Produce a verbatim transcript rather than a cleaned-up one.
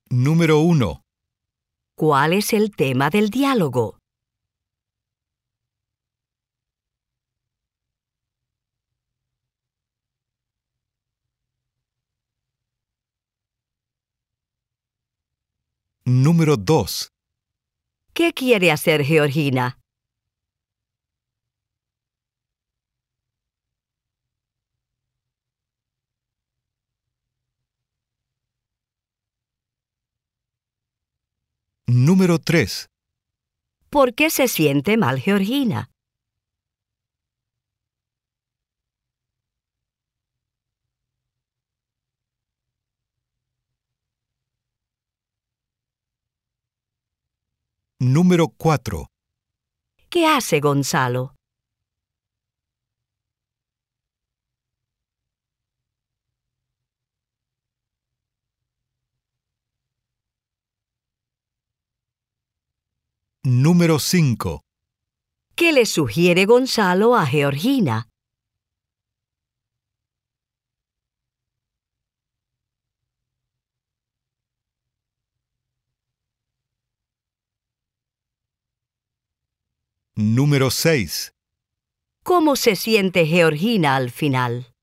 Número uno. ¿Cuál es el tema del diálogo? Número dos. ¿Qué quiere hacer Georgina? Número tres. ¿Por qué se siente mal Georgina? Número cuatro. ¿Qué hace Gonzalo? Número cinco. ¿Qué le sugiere Gonzalo a Georgina? Número seis. ¿Cómo se siente Georgina al final?